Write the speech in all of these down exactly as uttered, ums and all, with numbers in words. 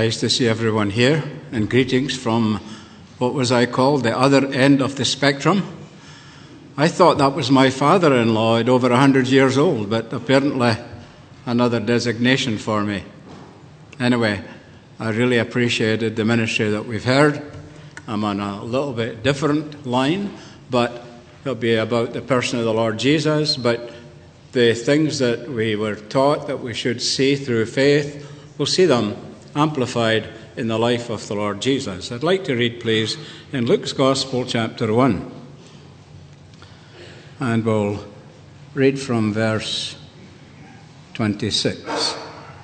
Nice to see everyone here, and greetings from what was I called the other end of the spectrum. I thought that was my father-in-law at over one hundred years old, but apparently another designation for me. Anyway, I really appreciated the ministry that we've heard. I'm on a little bit different line, but it'll be about the person of the Lord Jesus, but the things that we were taught that we should see through faith, we'll see them amplified in the life of the Lord Jesus. I'd like to read, please, in Luke's Gospel, chapter one. And we'll read from verse twenty-six.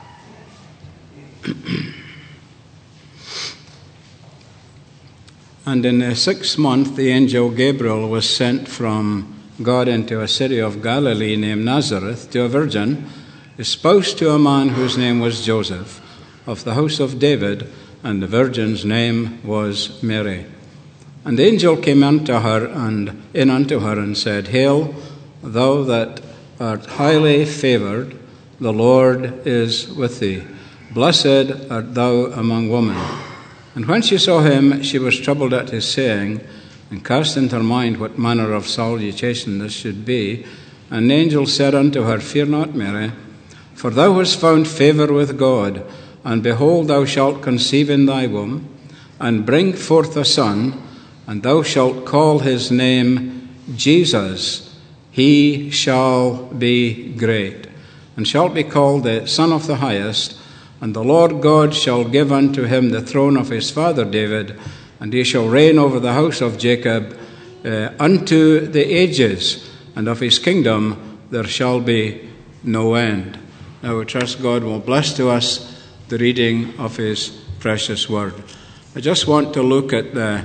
And in the sixth month, the angel Gabriel was sent from God into a city of Galilee named Nazareth to a virgin, espoused to a man whose name was Joseph, of the house of David, and the virgin's name was Mary. And the angel came unto her and in unto her and said, Hail, thou that art highly favoured, the Lord is with thee. Blessed art thou among women. And when she saw him, she was troubled at his saying, and cast in her mind what manner of salutation this should be. And the angel said unto her, Fear not, Mary, for thou hast found favour with God. And behold, thou shalt conceive in thy womb, and bring forth a son, and thou shalt call his name Jesus. He shall be great, and shall be called the Son of the Highest. And the Lord God shall give unto him the throne of his father David, and he shall reign over the house of Jacob uh, unto the ages, and of his kingdom there shall be no end. Now we trust God will bless to us the reading of his precious word. I just want to look at the,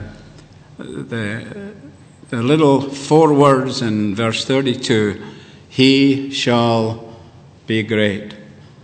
the, the little four words in verse thirty-two, He shall be great.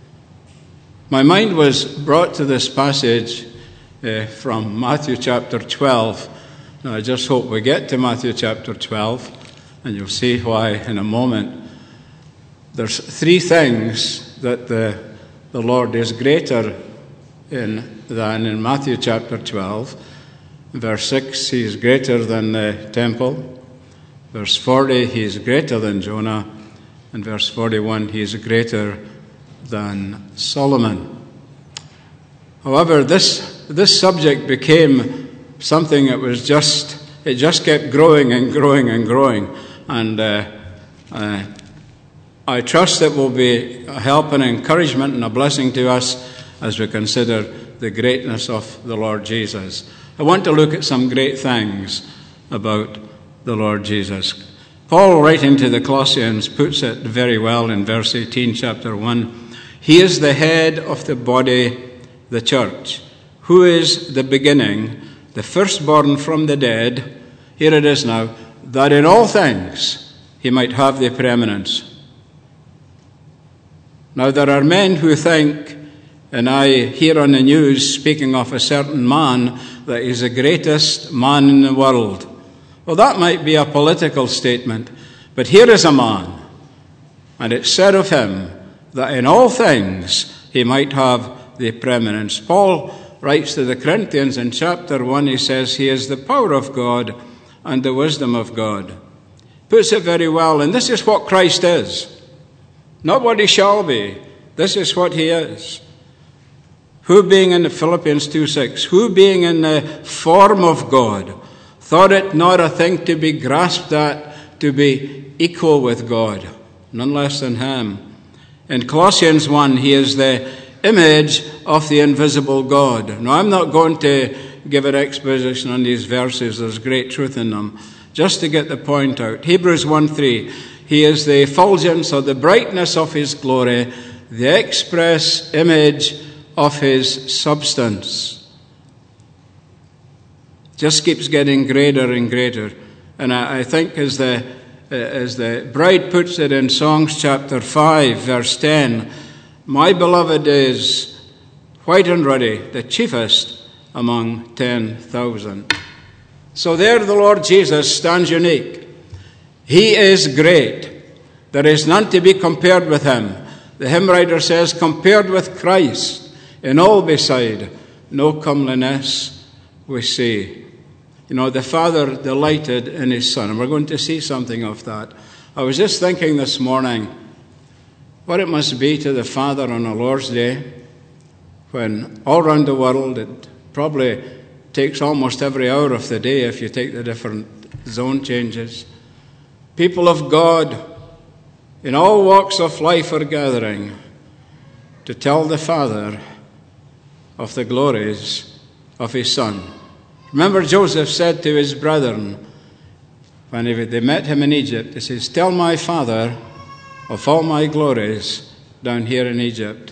My mind was brought to this passage uh, from Matthew chapter twelve. Now I just hope we get to Matthew chapter twelve, and you'll see why in a moment. There's three things that the The Lord is greater in than in Matthew chapter twelve. Verse six, he is greater than the temple. Verse forty, he is greater than Jonah. And verse forty-one, he is greater than Solomon. However, this this subject became something that was just, it just kept growing and growing and growing. And uh, uh, I trust it will be a help and encouragement and a blessing to us as we consider the greatness of the Lord Jesus. I want to look at some great things about the Lord Jesus. Paul, writing to the Colossians, puts it very well in verse eighteen, chapter one. He is the head of the body, the church, who is the beginning, the firstborn from the dead. Here it is now, that in all things he might have the preeminence. Now, there are men who think, and I hear on the news speaking of a certain man, that he's the greatest man in the world. Well, that might be a political statement, but here is a man, and it's said of him that in all things he might have the preeminence. Paul writes to the Corinthians in chapter one, he says, he is the power of God and the wisdom of God. Puts it very well, and this is what Christ is. Not what he shall be. This is what he is. Who being in the Philippians two six, who being in the form of God, thought it not a thing to be grasped at, to be equal with God, none less than him. In Colossians one, he is the image of the invisible God. Now, I'm not going to give an exposition on these verses. There's great truth in them. Just to get the point out. Hebrews one three, he is the effulgence or the brightness of his glory, the express image of his substance. Just keeps getting greater and greater. And I, I think as the, uh, as the bride puts it in Songs chapter five, verse ten, my beloved is white and ruddy, the chiefest among ten thousand. So there the Lord Jesus stands unique. He is great. There is none to be compared with him. The hymn writer says, compared with Christ in all beside, no comeliness, we see. You know, the Father delighted in his Son, and we're going to see something of that. I was just thinking this morning what it must be to the Father on a Lord's Day when all around the world it probably takes almost every hour of the day if you take the different zone changes. People of God in all walks of life are gathering to tell the Father of the glories of his Son. Remember, Joseph said to his brethren when they met him in Egypt, he says, "Tell my Father of all my glories down here in Egypt."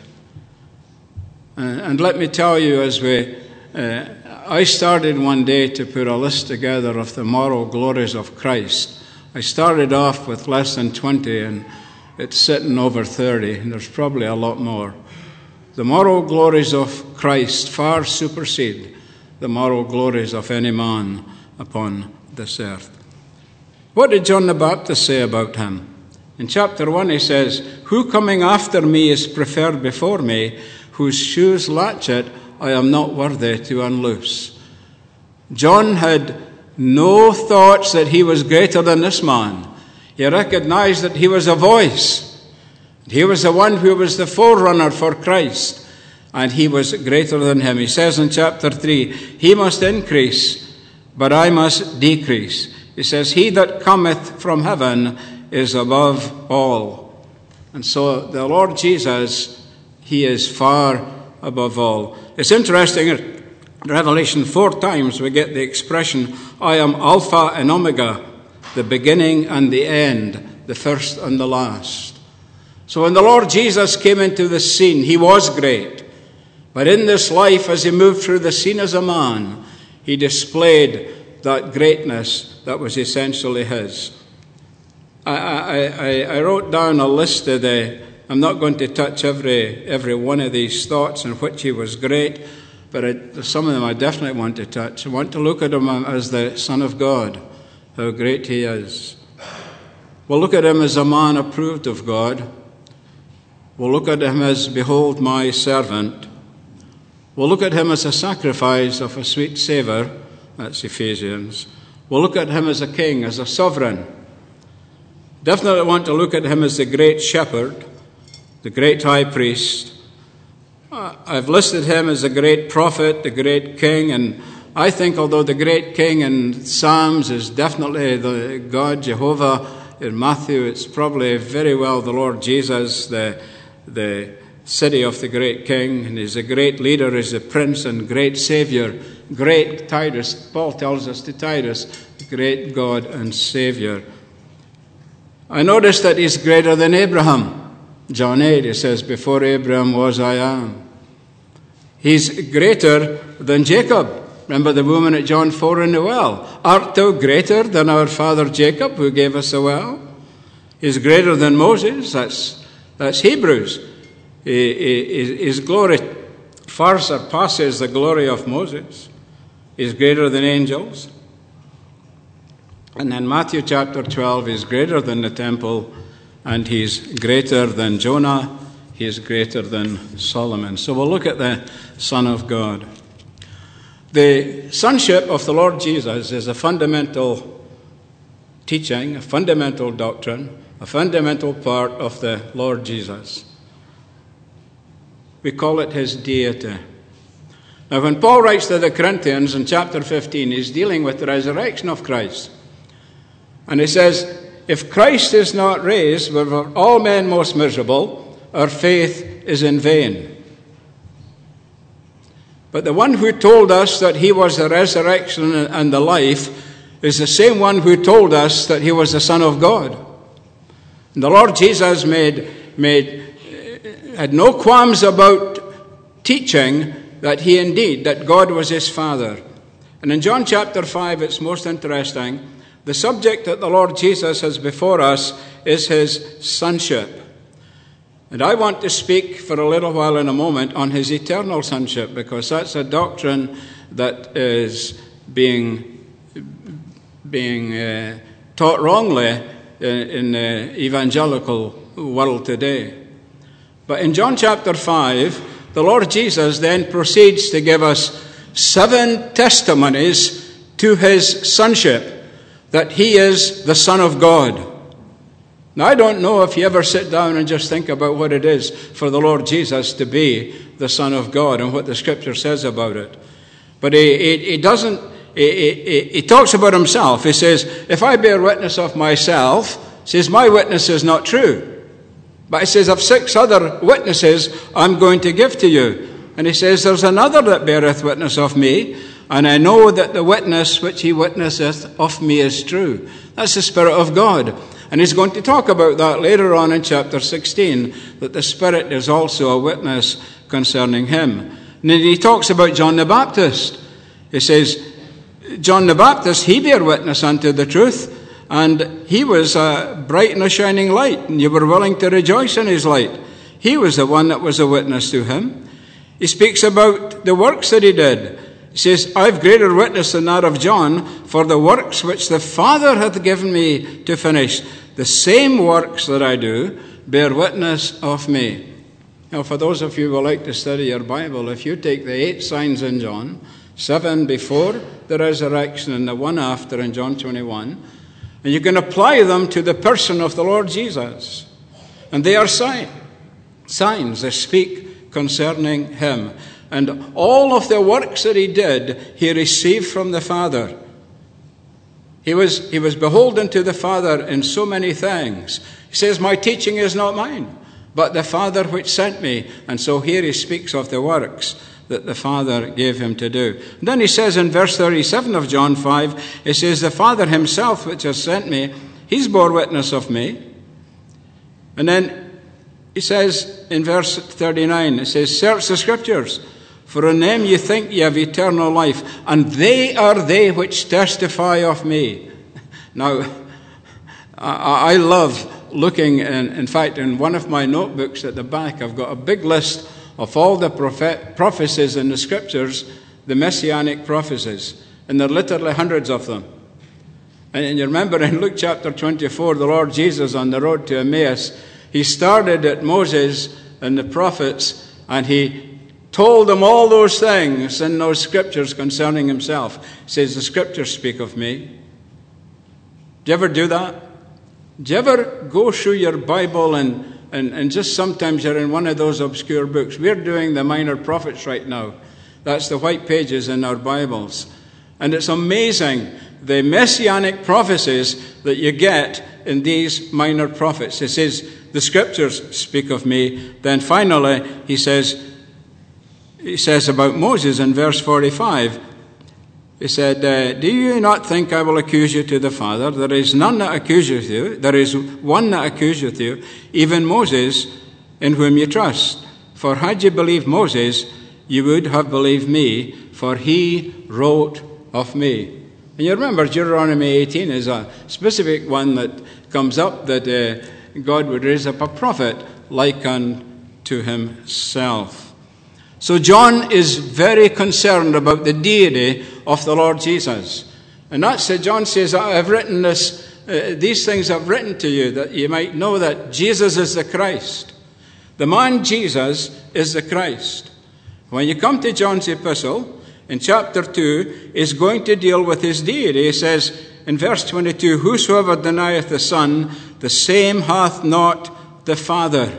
And, and let me tell you, as we, uh, I started one day to put a list together of the moral glories of Christ. I started off with less than twenty, and it's sitting over thirty, and there's probably a lot more. The moral glories of Christ far supersede the moral glories of any man upon this earth. What did John the Baptist say about him? In chapter one he says, "Who coming after me is preferred before me, whose shoes latchet I am not worthy to unloose." John had no thoughts that he was greater than this man. He recognized that he was a voice. He was the one who was the forerunner for Christ, and he was greater than him. He says in chapter three, "He must increase, but I must decrease." He says, "He that cometh from heaven is above all." And so the Lord Jesus, he is far above all. It's interesting, in Revelation four times we get the expression, "I am Alpha and Omega, the beginning and the end, the first and the last." So when the Lord Jesus came into the scene, he was great. But in this life, as he moved through the scene as a man, he displayed that greatness that was essentially his. I, I, I wrote down a list of the, I'm not going to touch every every one of these thoughts in which he was great, but I, some of them I definitely want to touch. I want to look at him as the Son of God, how great he is. We'll look at him as a man approved of God. We'll look at him as, "Behold my servant." We'll look at him as a sacrifice of a sweet savour. That's Ephesians. We'll look at him as a king, as a sovereign. Definitely want to look at him as the great shepherd, the great high priest. I've listed him as the great prophet, the great king, and I think although the great king in Psalms is definitely the God, Jehovah, in Matthew it's probably very well the Lord Jesus, the, the city of the great king, and he's a great leader, he's a prince and great savior, great Titus. Paul tells us to Titus, great God and savior. I noticed that he's greater than Abraham. John eight, he says, "Before Abraham was, I am." He's greater than Jacob. Remember the woman at John four in the well. "Art thou greater than our father Jacob, who gave us a well?" He's greater than Moses. That's, that's Hebrews. He, he, his glory far surpasses the glory of Moses. He's greater than angels. And then Matthew chapter twelve, he's greater than the temple, and he's greater than Jonah, he is greater than Solomon. So we'll look at the Son of God. The sonship of the Lord Jesus is a fundamental teaching, a fundamental doctrine, a fundamental part of the Lord Jesus. We call it his deity. Now when Paul writes to the Corinthians in chapter fifteen, he's dealing with the resurrection of Christ. And he says, "If Christ is not raised, we're all men most miserable, our faith is in vain. But the one who told us that he was the resurrection and the life is the same one who told us that he was the Son of God." And the Lord Jesus made, made, had no qualms about teaching that he indeed, that God was his Father. And in John chapter five, it's most interesting. The subject that the Lord Jesus has before us is his sonship. And I want to speak for a little while in a moment on his eternal sonship, because that's a doctrine that is being, being uh, taught wrongly in the evangelical world today. But in John chapter five, the Lord Jesus then proceeds to give us seven testimonies to his sonship, that he is the Son of God. Now, I don't know if you ever sit down and just think about what it is for the Lord Jesus to be the Son of God and what the Scripture says about it. But he, he, he doesn't, he, he, he talks about himself. He says, if I bear witness of myself, he says, my witness is not true. But he says, of six other witnesses I'm going to give to you. And he says, there's another that beareth witness of me, and I know that the witness which he witnesseth of me is true. That's the Spirit of God. And he's going to talk about that later on in chapter sixteen, that the Spirit is also a witness concerning him. And then he talks about John the Baptist. He says, John the Baptist, he bare witness unto the truth, and he was a bright and a shining light, and you were willing to rejoice in his light. He was the one that was a witness to him. He speaks about the works that he did. He says, I've greater witness than that of John, for the works which the Father hath given me to finish, the same works that I do, bear witness of me. Now, for those of you who like to study your Bible, if you take the eight signs in John, seven before the resurrection and the one after in John twenty-one, and you can apply them to the person of the Lord Jesus, and they are signs. Signs that speak concerning him. And all of the works that he did, he received from the Father. He was, he was beholden to the Father in so many things. He says, my teaching is not mine, but the Father which sent me. And so here he speaks of the works that the Father gave him to do. And then he says in verse thirty-seven of John five, he says, the Father himself which has sent me, he's bore witness of me. And then he says in verse thirty-nine, it says, search the Scriptures, for in them you think ye have eternal life, and they are they which testify of me. Now, I, I love looking, in, in fact, in one of my notebooks at the back, I've got a big list of all the prophet, prophecies in the Scriptures, the messianic prophecies, and there are literally hundreds of them. And, and you remember in Luke chapter twenty-four, the Lord Jesus on the road to Emmaus, he started at Moses and the prophets, and he told them all those things in those scriptures concerning himself. He says, the Scriptures speak of me. Do you ever do that? Do you ever go through your Bible and, and, and just sometimes you're in one of those obscure books? We're doing the Minor Prophets right now. That's the white pages in our Bibles. And it's amazing the messianic prophecies that you get in these minor prophets. He says, the Scriptures speak of me. Then finally, he says, he says about Moses in verse forty-five, he said, uh, do you not think I will accuse you to the Father? There is none that accuseth you. There is one that accuseth you, even Moses, in whom you trust. For had you believed Moses, you would have believed me, for he wrote of me. And you remember Deuteronomy eighteen is a specific one that comes up, that uh, God would raise up a prophet like unto himself. So John is very concerned about the deity of the Lord Jesus. And that's it. John says, I have written this, uh, these things I've written to you, that you might know that Jesus is the Christ. The man Jesus is the Christ. When you come to John's epistle, in chapter two, he's going to deal with his deity. He says in verse twenty-two, whosoever denieth the Son, the same hath not the Father.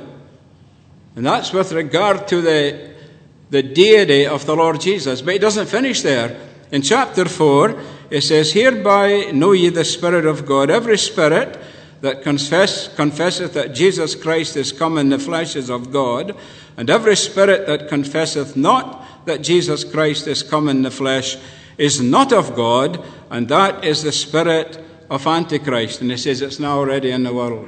And that's with regard to the the deity of the Lord Jesus. But it doesn't finish there. In chapter four, it says, hereby know ye the Spirit of God. Every spirit that confess, confesseth that Jesus Christ is come in the flesh is of God, and every spirit that confesseth not that Jesus Christ is come in the flesh is not of God, and that is the spirit of Antichrist. And he says it's now already in the world.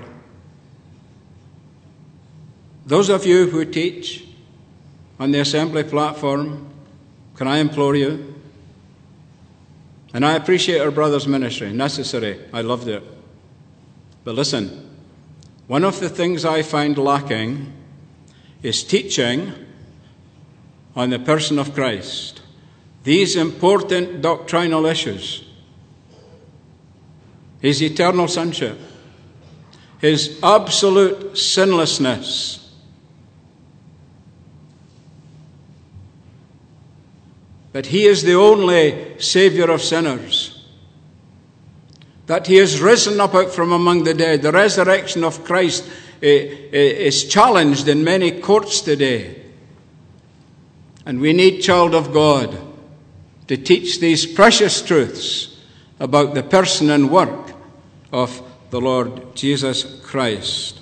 Those of you who teach on the assembly platform, can I implore you? And I appreciate our brother's ministry, necessary. I loved it. But listen, one of the things I find lacking is teaching on the person of Christ. These important doctrinal issues. His eternal sonship. His absolute sinlessness. that he is the only Savior of sinners, that he is risen up out from among the dead. The resurrection of Christ is challenged in many courts today. And we need, child of God, to teach these precious truths about the person and work of the Lord Jesus Christ.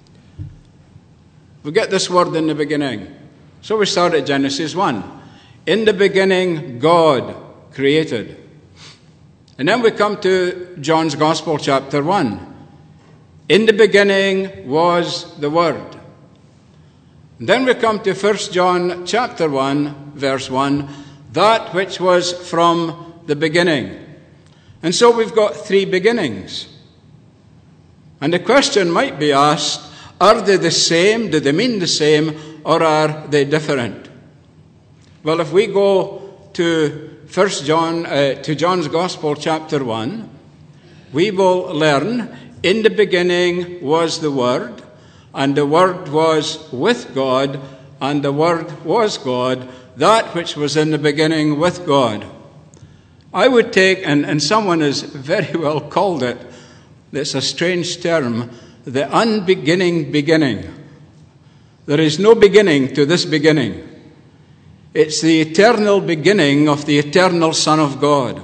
We get this word in the beginning. So we start at Genesis one. In the beginning, God created. And then we come to John's Gospel, chapter one. In the beginning was the Word. And then we come to First John, chapter one, verse one. That which was from the beginning. And so we've got three beginnings. And the question might be asked, are they the same? Do they mean the same? Or are they different? Well, if we go to First John, uh, to John's Gospel, chapter one, we will learn, in the beginning was the Word, and the Word was with God, and the Word was God, that which was in the beginning with God. I would take, and, and someone has very well called it, it's a strange term, the unbeginning beginning. There is no beginning to this beginning. It's the eternal beginning of the eternal Son of God.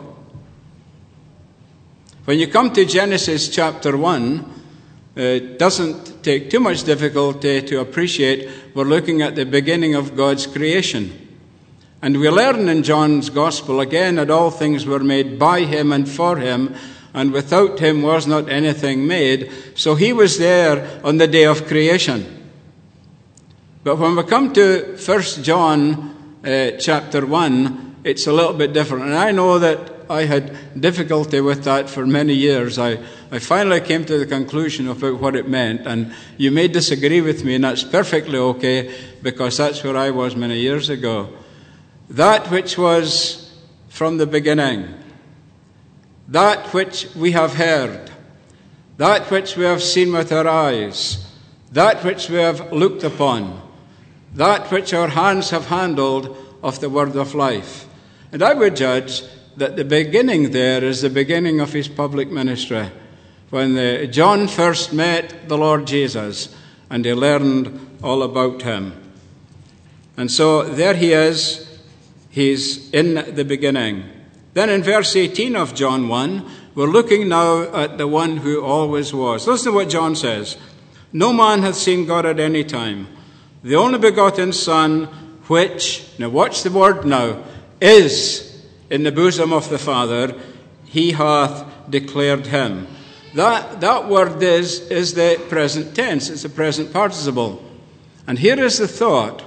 When you come to Genesis chapter one, it doesn't take too much difficulty to appreciate we're looking at the beginning of God's creation. And we learn in John's Gospel again that all things were made by him and for him, and without him was not anything made. So he was there on the day of creation. But when we come to First John uh, chapter one, it's a little bit different. And I know that I had difficulty with that for many years. I, I finally came to the conclusion about what it meant. And you may disagree with me, and that's perfectly okay, because that's where I was many years ago. That which was from the beginning, that which we have heard, that which we have seen with our eyes, that which we have looked upon, that which our hands have handled of the word of life. And I would judge that the beginning there is the beginning of his public ministry, when the, John first met the Lord Jesus and he learned all about him. And so there he is. He's in the beginning. Then in verse eighteen of John one, we're looking now at the one who always was. Listen to what John says. No man hath seen God at any time. The only begotten Son, which, now watch the word now, is in the bosom of the Father, he hath declared him. That, that word is, is the present tense. It's a present participle. And here is the thought.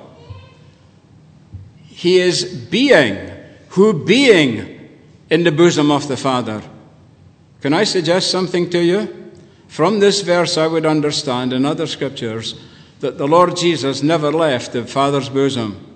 He is being, who being in the bosom of the Father. Can I suggest something to you? From this verse I would understand in other scriptures that the Lord Jesus never left the Father's bosom.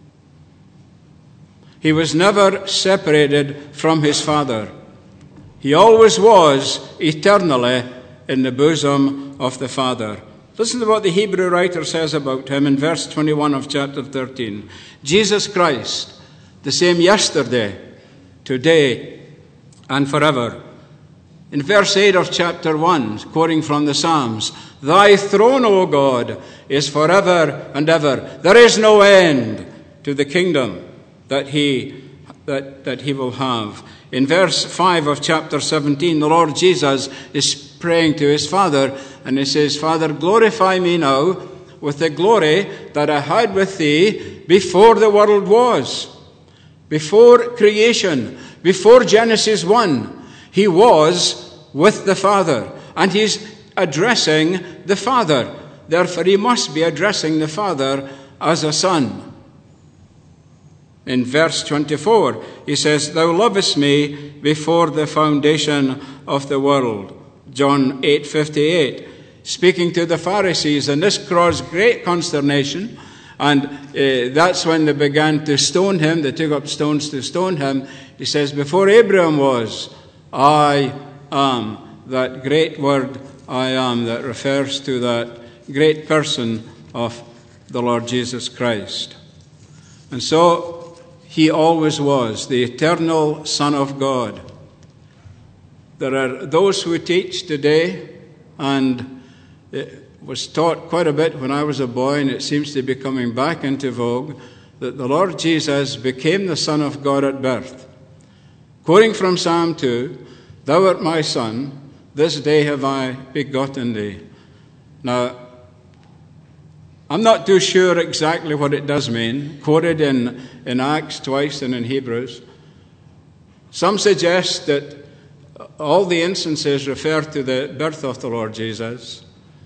He was never separated from his Father. He always was eternally in the bosom of the Father. Listen to what the Hebrew writer says about him in verse twenty-one of chapter thirteen. Jesus Christ, the same yesterday, today, and forever. In verse eight of chapter one, quoting from the Psalms, Thy throne, O God, is forever and ever. There is no end to the kingdom that he, that, that he will have. In verse five of chapter seventeen, the Lord Jesus is praying to his Father, and he says, Father, glorify me now with the glory that I had with thee before the world was. Before creation, before Genesis one, he was with the Father, and he's addressing the Father. Therefore, he must be addressing the Father as a son. In verse twenty-four, he says, Thou lovest me before the foundation of the world. John eight fifty-eight, speaking to the Pharisees, and this caused great consternation, and uh, that's when they began to stone him. They took up stones to stone him. He says, Before Abraham was, I am. That great word, I am, that refers to that great person of the Lord Jesus Christ. And so, he always was, the eternal Son of God. There are those who teach today, and it was taught quite a bit when I was a boy, and it seems to be coming back into vogue, that the Lord Jesus became the Son of God at birth. Quoting from Psalm two, "Thou art my Son, this day have I begotten thee." Now, I'm not too sure exactly what it does mean, quoted in, in Acts twice and in Hebrews. Some suggest that all the instances refer to the birth of the Lord Jesus.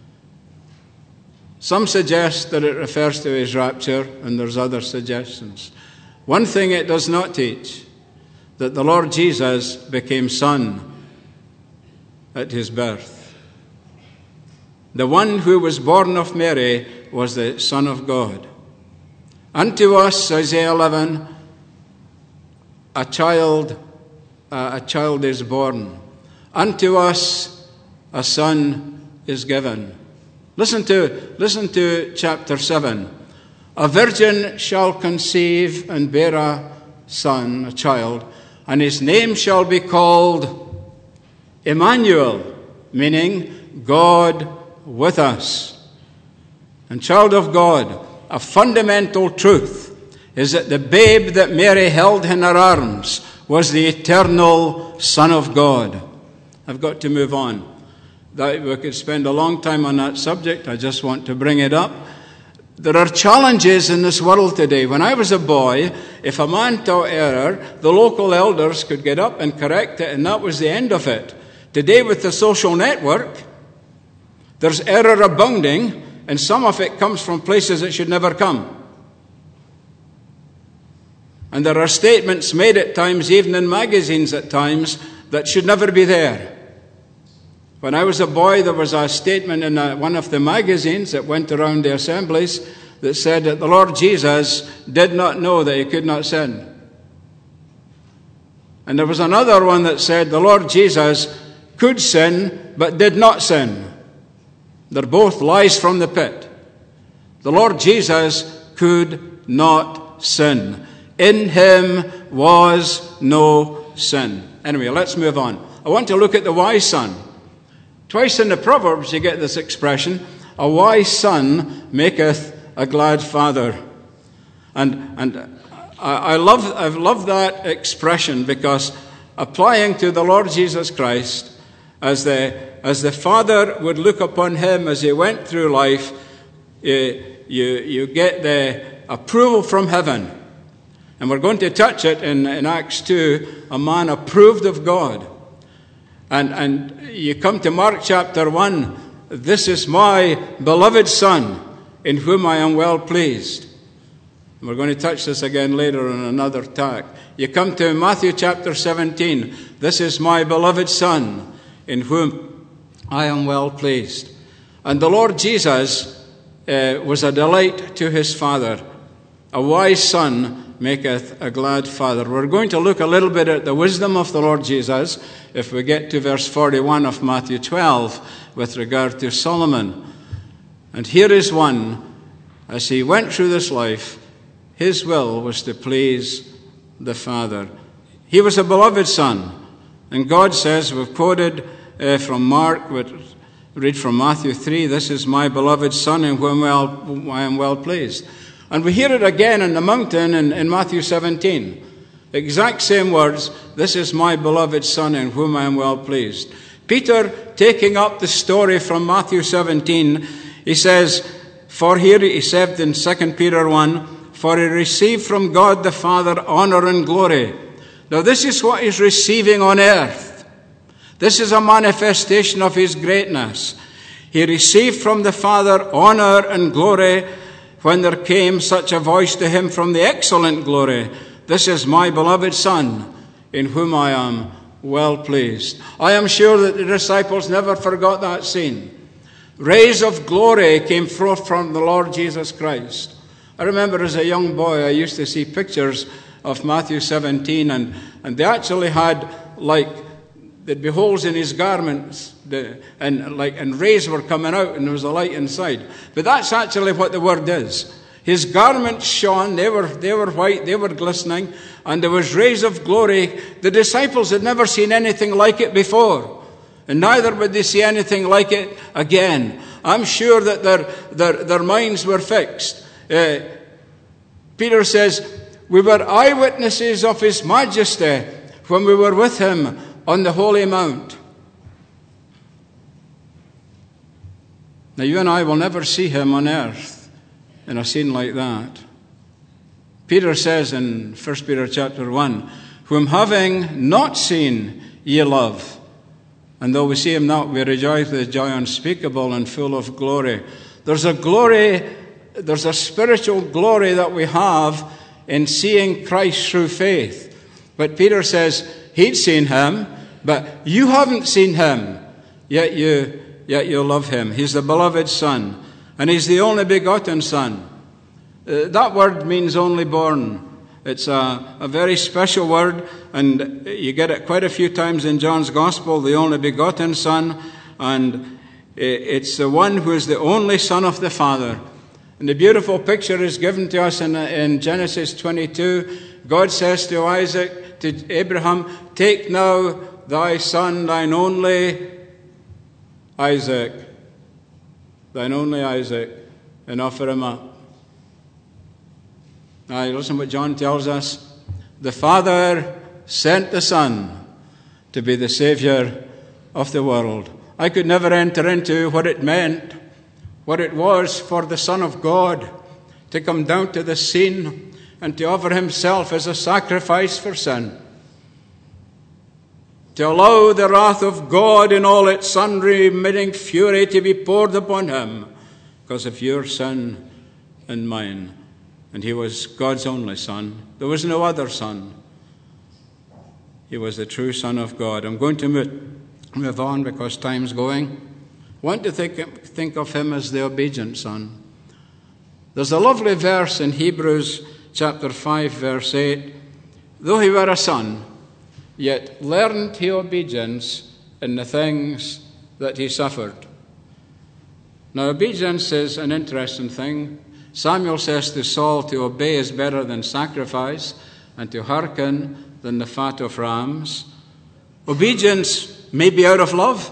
Some suggest that it refers to his rapture, and there's other suggestions. One thing it does not teach, that the Lord Jesus became Son at his birth. The one who was born of Mary was the Son of God. Unto us, Isaiah eleven, a child, uh, a child is born. Unto us a son is given. Listen to, listen to chapter seven. A virgin shall conceive and bear a son, a child, and his name shall be called Emmanuel, meaning God with us. And child of God, a fundamental truth is that the babe that Mary held in her arms was the eternal Son of God. I've got to move on. That we could spend a long time on that subject. I just want to bring it up. There are challenges in this world today. When I was a boy, if a man taught error, the local elders could get up and correct it, and that was the end of it. Today, with the social network, there's error abounding, and some of it comes from places it should never come. And there are statements made at times, even in magazines at times, that should never be there. When I was a boy, there was a statement in a, one of the magazines that went around the assemblies that said that the Lord Jesus did not know that he could not sin. And there was another one that said the Lord Jesus could sin but did not sin. They're both lies from the pit. The Lord Jesus could not sin. In him was no sin. Anyway, let's move on. I want to look at the wise son. Twice in the Proverbs you get this expression, a wise son maketh a glad father. And and I, I love I've loved that expression because applying to the Lord Jesus Christ, as the as the Father would look upon him as he went through life, you, you, you get the approval from heaven. And we're going to touch it in, in Acts two, a man approved of God. And, and you come to Mark chapter one, this is my beloved Son, in whom I am well pleased. And we're going to touch this again later on another tack. You come to Matthew chapter seventeen, this is my beloved Son, in whom I am well pleased. And the Lord Jesus uh, was a delight to his Father. A wise son maketh a glad father. We're going to look a little bit at the wisdom of the Lord Jesus if we get to verse forty-one of Matthew twelve with regard to Solomon. And here is one, as he went through this life, his will was to please the Father. He was a beloved son. And God says, we've quoted uh, from Mark, but read from Matthew three, this is my beloved Son in whom well, I am well pleased. And we hear it again in the mountain in, in Matthew seventeen. Exact same words, this is my beloved Son in whom I am well pleased. Peter, taking up the story from Matthew seventeen, he says, for here he said in Second Peter one, for he received from God the Father honor and glory. Now this is what he's receiving on earth. This is a manifestation of his greatness. He received from the Father honor and glory when there came such a voice to him from the excellent glory, this is my beloved Son, in whom I am well pleased. I am sure that the disciples never forgot that scene. Rays of glory came forth from the Lord Jesus Christ. I remember as a young boy, I used to see pictures of Matthew seventeen, and, and they actually had like there'd be holes in his garments, the, and like and rays were coming out, and there was a light inside. But that's actually what the word is. His garments shone, they were, they were white, they were glistening, and there was rays of glory. The disciples had never seen anything like it before, and neither would they see anything like it again. I'm sure that their, their, their minds were fixed. Uh, Peter says, we were eyewitnesses of his majesty when we were with him on the holy mount. Now you and I will never see him on earth in a scene like that. Peter says in First Peter chapter one, whom having not seen ye love, and though we see him not, we rejoice with joy unspeakable and full of glory. There's a glory, there's a spiritual glory that we have in seeing Christ through faith. But Peter says he'd seen him, but you haven't seen him, yet you, yet you love him. He's the beloved Son, and he's the only begotten Son. Uh, that word means only born. It's a, a very special word, and you get it quite a few times in John's Gospel, the only begotten Son, and it's the one who is the only Son of the Father. And the beautiful picture is given to us in, in Genesis twenty-two. God says to Isaac, to Abraham, take now thy son, thine only Isaac, thine only Isaac, and offer him up. Now, listen what John tells us. The Father sent the Son to be the Savior of the world. I could never enter into what it meant, what it was for the Son of God to come down to the scene and to offer himself as a sacrifice for sin. To allow the wrath of God in all its unremitting fury to be poured upon him because of your sin and mine. And he was God's only Son. There was no other Son. He was the true Son of God. I'm going to move on because time's going. I want to think, think of him as the obedient Son. There's a lovely verse in Hebrews chapter five, verse eight. Though he were a son, yet learned he obedience in the things that he suffered. Now, obedience is an interesting thing. Samuel says to Saul, to obey is better than sacrifice, and to hearken than the fat of rams. Obedience may be out of love.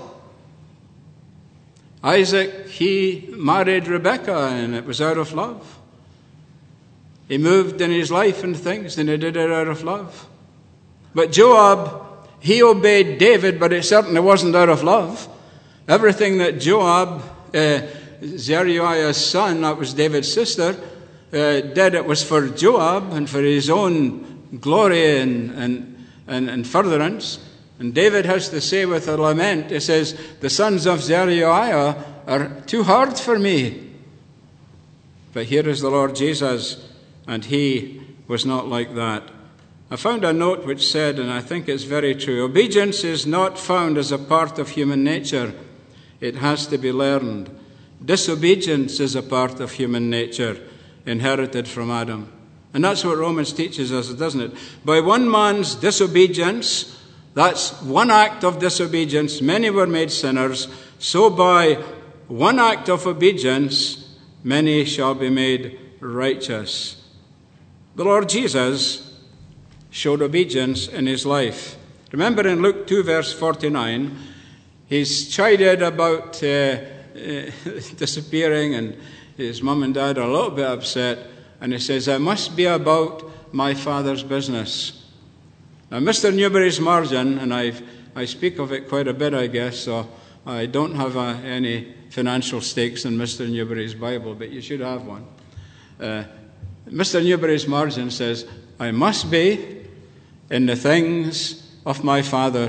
Isaac, he married Rebekah, and it was out of love. He moved in his life and things, and he did it out of love. But Joab, he obeyed David, but it certainly wasn't out of love. Everything that Joab, uh, Zeruiah's son, that was David's sister, uh, did, it was for Joab and for his own glory and, and, and, and furtherance. And David has to say with a lament, he says, the sons of Zeruiah are too hard for me. But here is the Lord Jesus, and he was not like that. I found a note which said, and I think it's very true, obedience is not found as a part of human nature. It has to be learned. Disobedience is a part of human nature, inherited from Adam. And that's what Romans teaches us, doesn't it? By one man's disobedience, that's one act of disobedience, many were made sinners. So by one act of obedience, many shall be made righteous. The Lord Jesus showed obedience in his life. Remember in Luke two, verse forty-nine, he's chided about uh, uh, disappearing, and his mum and dad are a little bit upset, and he says, I must be about my Father's business. Now, Mister Newberry's margin, and I've, I speak of it quite a bit, I guess, so I don't have uh, any financial stakes in Mister Newberry's Bible, but you should have one. Uh, Mister Newberry's margin says, I must be in the things of my Father.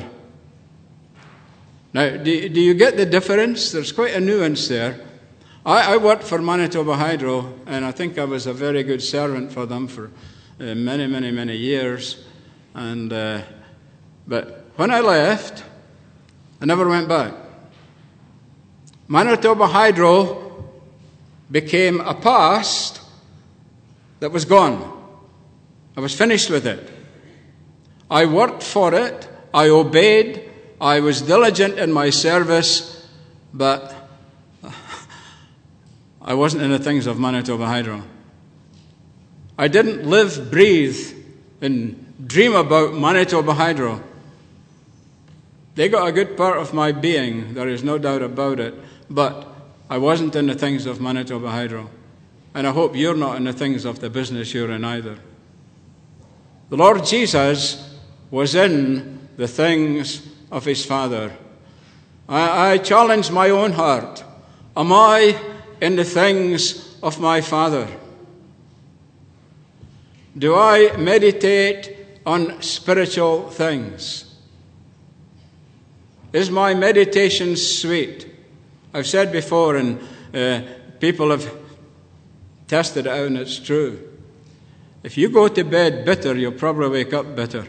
Now, do, do you get the difference? There's quite a nuance there. I, I worked for Manitoba Hydro, and I think I was a very good servant for them for uh, many, many, many years. And uh, but when I left, I never went back. Manitoba Hydro became a past that was gone. I was finished with it. I worked for it. I obeyed. I was diligent in my service, but I wasn't in the things of Manitoba Hydro. I didn't live, breathe, and dream about Manitoba Hydro. They got a good part of my being, there is no doubt about it, but I wasn't in the things of Manitoba Hydro. And I hope you're not in the things of the business you're in either. The Lord Jesus was in the things of his Father. I, I challenge my own heart. Am I in the things of my Father? Do I meditate on spiritual things? Is my meditation sweet? I've said before, and uh, people have tested it out, and it's true. If you go to bed bitter, you'll probably wake up bitter.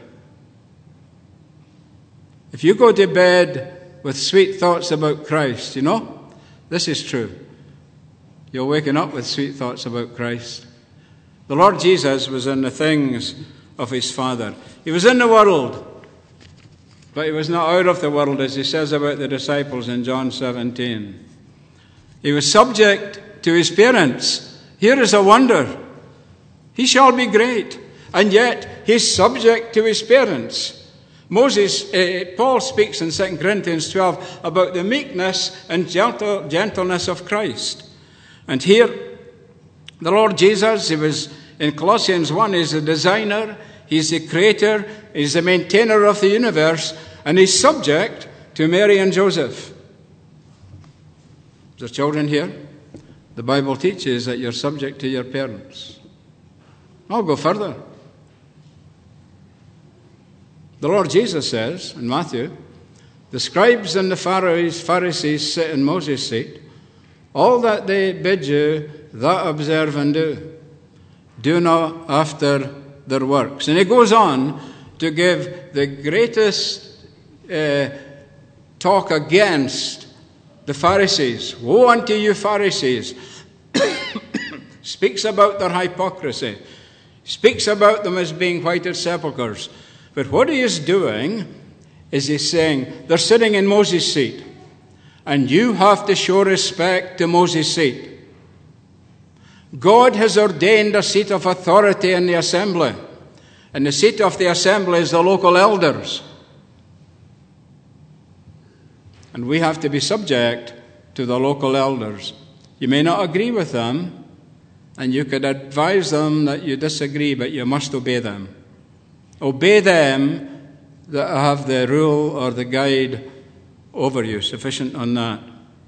If you go to bed with sweet thoughts about Christ, you know, this is true. You're waking up with sweet thoughts about Christ. The Lord Jesus was in the things of his Father. He was in the world, but he was not out of the world, as he says about the disciples in John seventeen. He was subject to his parents. Here is a wonder. He shall be great, and yet he's subject to his parents. Moses, uh, Paul speaks in Second Corinthians twelve about the meekness and gentle, gentleness of Christ. And here, the Lord Jesus, he was in Colossians one, he's the designer, he's the creator, he's the maintainer of the universe, and he's subject to Mary and Joseph. Is there children here? The Bible teaches that you're subject to your parents. I'll go further. The Lord Jesus says in Matthew, the scribes and the Pharisees, Pharisees sit in Moses' seat. All that they bid you, that observe and do. Do not after their works. And he goes on to give the greatest uh, talk against the Pharisees. Woe unto you, Pharisees. Speaks about their hypocrisy. Speaks about them as being whited sepulchres. But what he is doing is he's saying, they're sitting in Moses' seat, and you have to show respect to Moses' seat. God has ordained a seat of authority in the assembly, and the seat of the assembly is the local elders. And we have to be subject to the local elders. You may not agree with them, and you could advise them that you disagree, but you must obey them. Obey them that have the rule or the guide over you. Sufficient on that.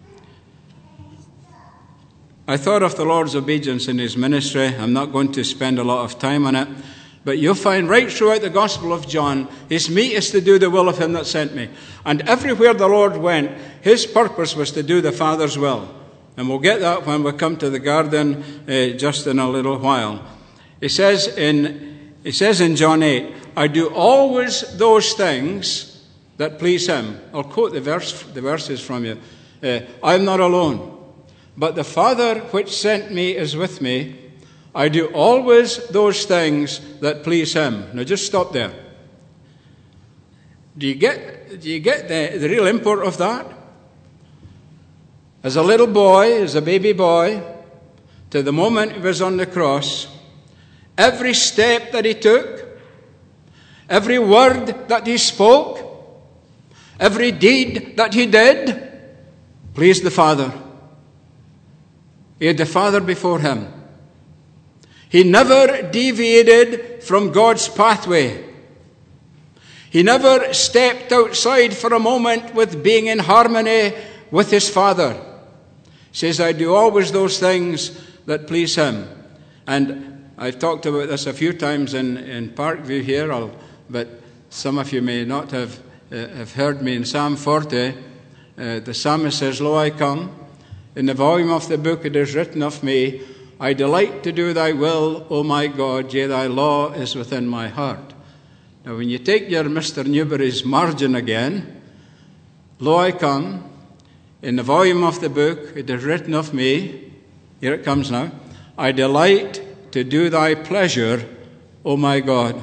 I thought of the Lord's obedience in his ministry. I'm not going to spend a lot of time on it. But you'll find right throughout the Gospel of John, his meat is to do the will of him that sent me. And everywhere the Lord went, his purpose was to do the Father's will. And we'll get that when we come to the garden uh, just in a little while. He says in, he says in John eight, I do always those things that please him. I'll quote the verse, the verses from you. Uh, I am not alone, but the Father which sent me is with me. I do always those things that please him. Now just stop there. Do you get, do you get the, the real import of that? As a little boy, as a baby boy, to the moment he was on the cross, every step that he took, every word that he spoke, every deed that he did, pleased the Father. He had the Father before him. He never deviated from God's pathway. He never stepped outside for a moment with being in harmony with his Father. He says, I do always those things that please him. And I've talked about this a few times in, in Parkview here, I'll, but some of you may not have, uh, have heard me in Psalm forty. Uh, the psalmist says, Lo, I come. In the volume of the book it is written of me, I delight to do thy will, O my God, yea, thy law is within my heart. Now when you take your Mister Newberry's margin again, Lo, I come. In the volume of the book it is written of me, here it comes now, I delight to do thy pleasure, O my God.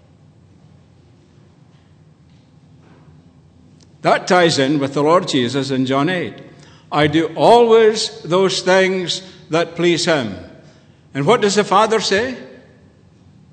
That ties in with the Lord Jesus in John eight. I do always those things that please him. And what does the Father say?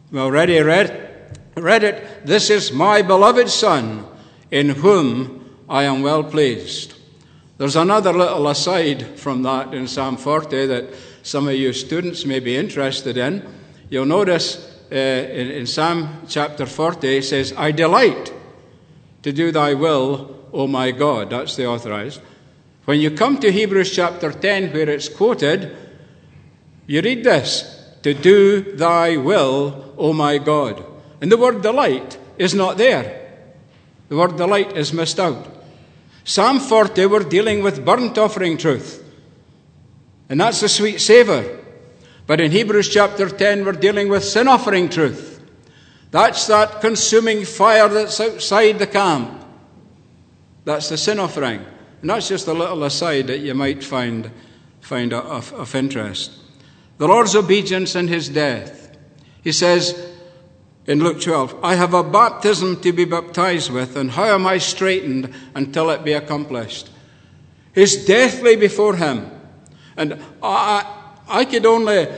We already read, read it. This is my beloved Son, in whom I am well pleased. There's another little aside from that in Psalm forty that some of you students may be interested in. You'll notice uh, in, in Psalm chapter forty, it says, I delight to do thy will, O my God. That's the authorized. When you come to Hebrews chapter ten, where it's quoted, you read this, to do thy will, O my God. And the word delight is not there. The word delight is missed out. Psalm forty, we're dealing with burnt offering truth. And that's the sweet savor. But in Hebrews chapter ten, we're dealing with sin offering truth. That's that consuming fire that's outside the camp. That's the sin offering. And that's just a little aside that you might find, find of, of interest. The Lord's obedience in his death. He says in Luke twelve, I have a baptism to be baptized with, and how am I straitened until it be accomplished? His death lay before him. And I, I could only,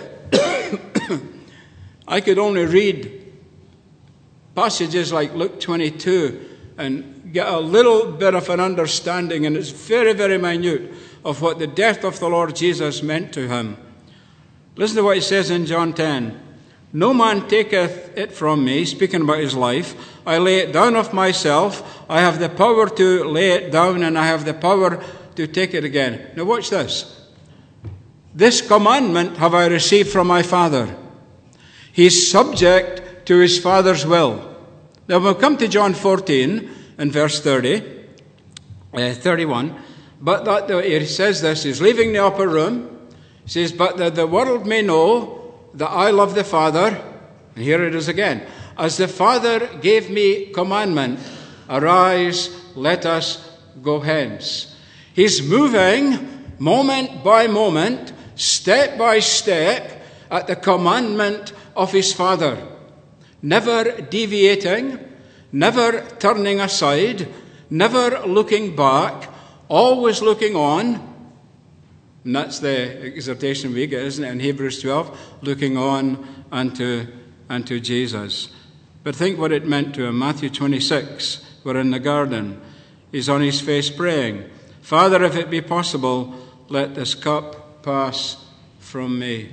I could only read passages like Luke twenty-two and get a little bit of an understanding, and it's very, very minute, of what the death of the Lord Jesus meant to him. Listen to what he says in John ten. No man taketh it from me, speaking about his life. I lay it down of myself. I have the power to lay it down, and I have the power to take it again. Now watch this. This commandment have I received from my Father. He's subject to his Father's will. Now we'll come to John fourteen and verse thirty, uh, thirty-one. But that the, he says this, he's leaving the upper room. He says, but that the world may know that I love the Father. And here it is again. As the Father gave me commandment, arise, let us go hence. He's moving moment by moment, step by step, at the commandment of his Father. Never deviating, never turning aside, never looking back, always looking on. And that's the exhortation we get, isn't it, in Hebrews twelve, looking on unto, unto Jesus. But think what it meant to him. Matthew twenty-six, we're in the garden. He's on his face praying, Father, if it be possible, let this cup pass from me.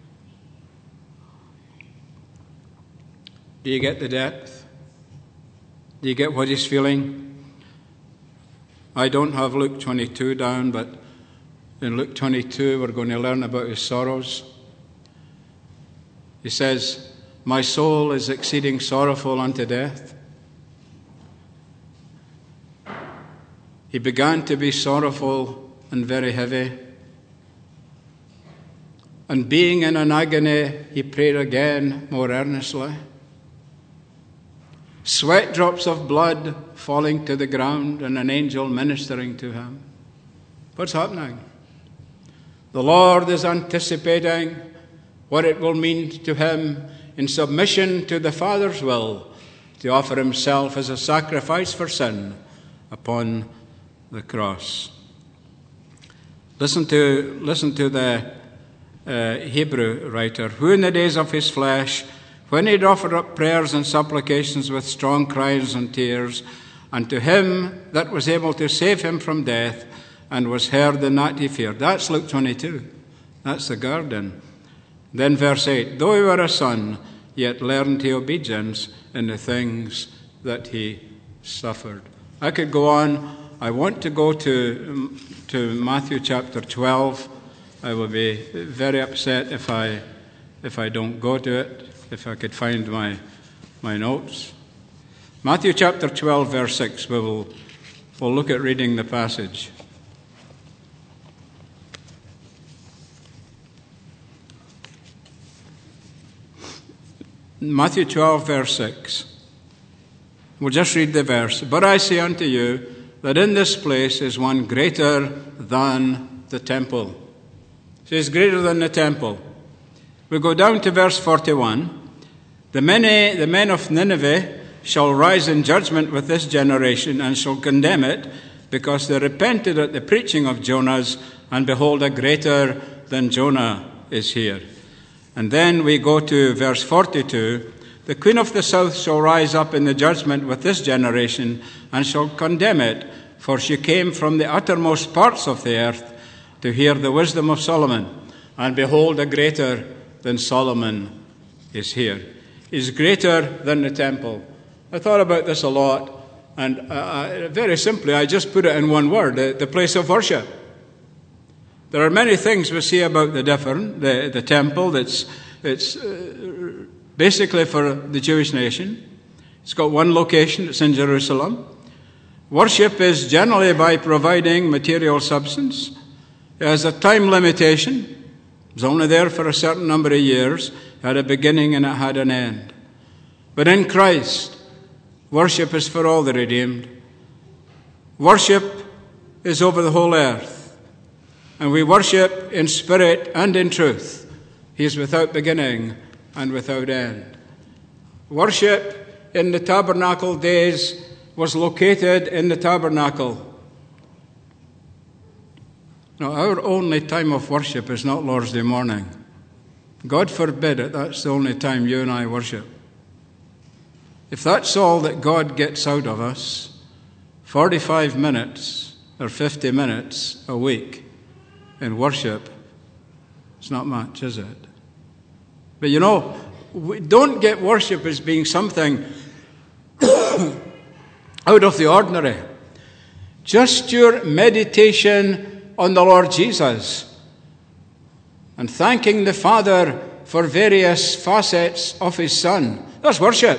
Do you get the depth? Do you get what he's feeling? I don't have Luke twenty-two down, but in Luke twenty-two, we're going to learn about his sorrows. He says, my soul is exceeding sorrowful unto death. He began to be sorrowful and very heavy. And being in an agony, he prayed again more earnestly. Sweat drops of blood falling to the ground and an angel ministering to him. What's happening? The Lord is anticipating what it will mean to him in submission to the Father's will to offer himself as a sacrifice for sin upon the cross. Listen to, listen to the uh, Hebrew writer, who in the days of his flesh, when he'd offered up prayers and supplications with strong cries and tears, unto him that was able to save him from death, and was heard in that he feared. That's Luke twenty-two. That's the garden. Then verse eight, though he were a son, yet learned he obedience in the things that he suffered. I could go on. I want to go to, to Matthew chapter twelve. I will be very upset if I, if I don't go to it, if I could find my, my notes. Matthew chapter twelve, verse six, we will we'll look at reading the passage. Matthew twelve, verse six. We'll just read the verse. But I say unto you that in this place is one greater than the temple. So he's greater than the temple. We go down to verse forty-one. The many, the men of Nineveh shall rise in judgment with this generation and shall condemn it, because they repented at the preaching of Jonas, and behold, a greater than Jonah is here. And then we go to verse forty-two. The queen of the south shall rise up in the judgment with this generation, and shall condemn it, for she came from the uttermost parts of the earth to hear the wisdom of Solomon. And behold, a greater than Solomon is here. He's greater than the temple. I thought about this a lot, and uh, very simply, I just put it in one word, the, the place of worship. There are many things we see about the different, the, the temple. That's it's uh, basically for the Jewish nation. It's got one location, it's in Jerusalem. Worship is generally by providing material substance. It has a time limitation. It was only there for a certain number of years. It had a beginning and it had an end. But in Christ, worship is for all the redeemed. Worship is over the whole earth. And we worship in spirit and in truth. He is without beginning and without end. Worship in the tabernacle days was located in the tabernacle. Now, our only time of worship is not Lord's Day morning. God forbid it, that's the only time you and I worship. If that's all that God gets out of us, forty-five minutes or fifty minutes a week in worship, it's not much, is it? But you know, we don't get worship as being something out of the ordinary. Just your meditation on the Lord Jesus and thanking the Father for various facets of his Son. That's worship.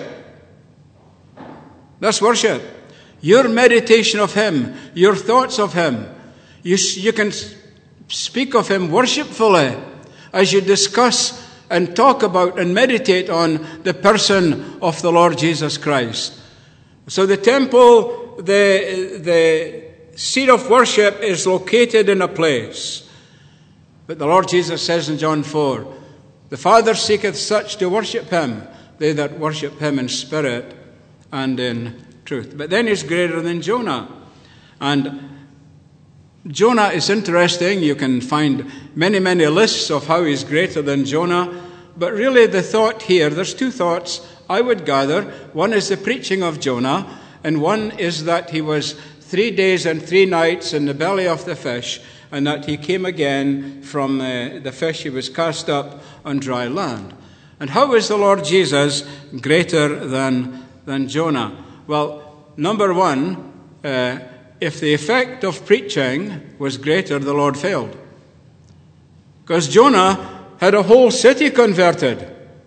That's worship. Your meditation of him, your thoughts of him. You, you can speak of him worshipfully as you discuss and talk about and meditate on the person of the Lord Jesus Christ. So the temple, the, the seat of worship is located in a place. But the Lord Jesus says in John four, the Father seeketh such to worship him, they that worship him in spirit and in truth. But then he's greater than Jonah. And Jonah is interesting. You can find many, many lists of how he's greater than Jonah. But really the thought here, there's two thoughts I would gather. One is the preaching of Jonah, and one is that he was three days and three nights in the belly of the fish, and that he came again from uh, the fish. He was cast up on dry land. And how is the Lord Jesus greater than, than Jonah? Well, number one, uh, if the effect of preaching was greater, the Lord failed. Because Jonah had a whole city converted.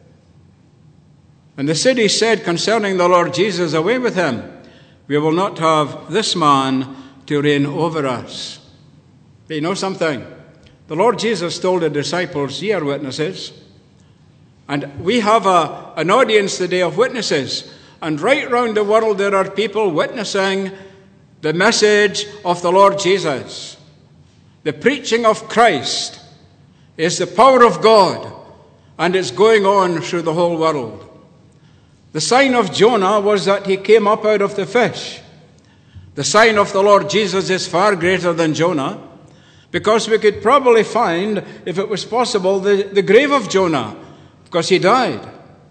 And the city said concerning the Lord Jesus, away with him. We will not have this man to reign over us. But you know something? The Lord Jesus told the disciples, ye are witnesses. And we have a, an audience today of witnesses. And right round the world there are people witnessing the message of the Lord Jesus. The preaching of Christ is the power of God, and it's going on through the whole world. The sign of Jonah was that he came up out of the fish. The sign of the Lord Jesus is far greater than Jonah, because we could probably find, if it was possible, the, the grave of Jonah, because he died.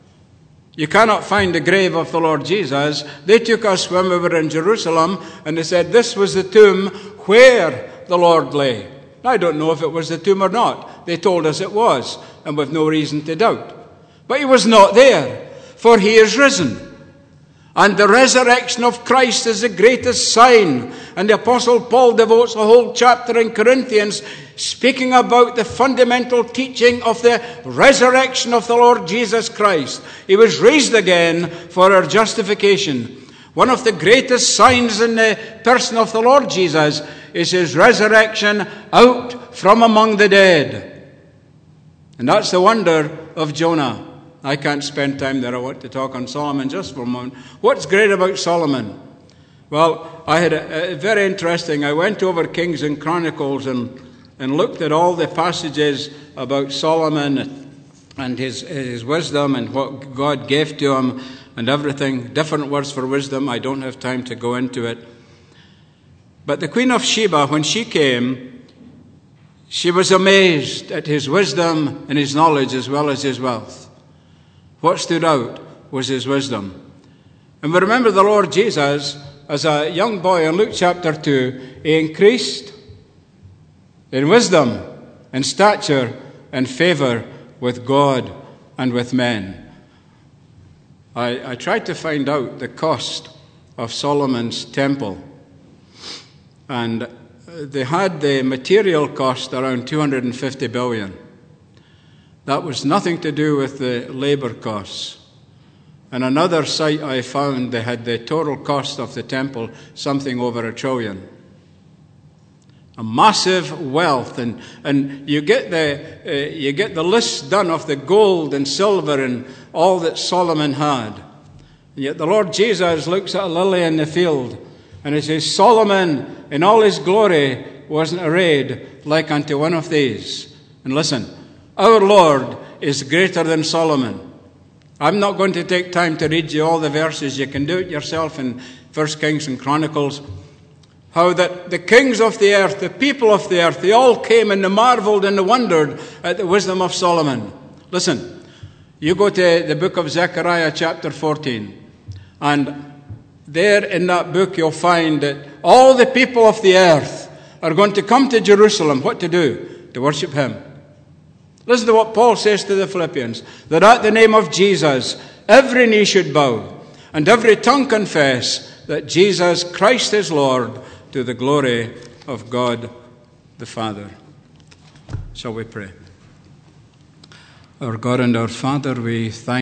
You cannot find the grave of the Lord Jesus. They took us when we were in Jerusalem, and they said this was the tomb where the Lord lay. I don't know if it was the tomb or not. They told us it was, and we've no reason to doubt. But he was not there, for he is risen. And the resurrection of Christ is the greatest sign. And the Apostle Paul devotes a whole chapter in Corinthians speaking about the fundamental teaching of the resurrection of the Lord Jesus Christ. He was raised again for our justification. One of the greatest signs in the person of the Lord Jesus is his resurrection out from among the dead. And that's the wonder of Jonah. I can't spend time there. I want to talk on Solomon just for a moment. What's great about Solomon? Well, I had a, a very interesting, I went over Kings and Chronicles and, and looked at all the passages about Solomon and his, his wisdom and what God gave to him and everything. Different words for wisdom. I don't have time to go into it. But the Queen of Sheba, when she came, she was amazed at his wisdom and his knowledge as well as his wealth. What stood out was his wisdom. And we remember the Lord Jesus, as a young boy in Luke chapter two, he increased in wisdom and stature and favor with God and with men. I, I tried to find out the cost of Solomon's temple. And they had the material cost around two hundred fifty billion. That was nothing to do with the labor costs. And another site I found, they had the total cost of the temple, something over a trillion. A massive wealth, and, and you get the uh, you get the list done of the gold and silver and all that Solomon had. And yet the Lord Jesus looks at a lily in the field, and he says, Solomon in all his glory wasn't arrayed like unto one of these. And listen, our Lord is greater than Solomon. I'm not going to take time to read you all the verses. You can do it yourself in First Kings and Chronicles. How that the kings of the earth, the people of the earth, they all came and they marveled and they wondered at the wisdom of Solomon. Listen, you go to the book of Zechariah chapter fourteen, and there in that book you'll find that all the people of the earth are going to come to Jerusalem. What to do? To worship him. Listen to what Paul says to the Philippians, that at the name of Jesus, every knee should bow, and every tongue confess that Jesus Christ is Lord, to the glory of God the Father. Shall we pray? Our God and our Father, we thank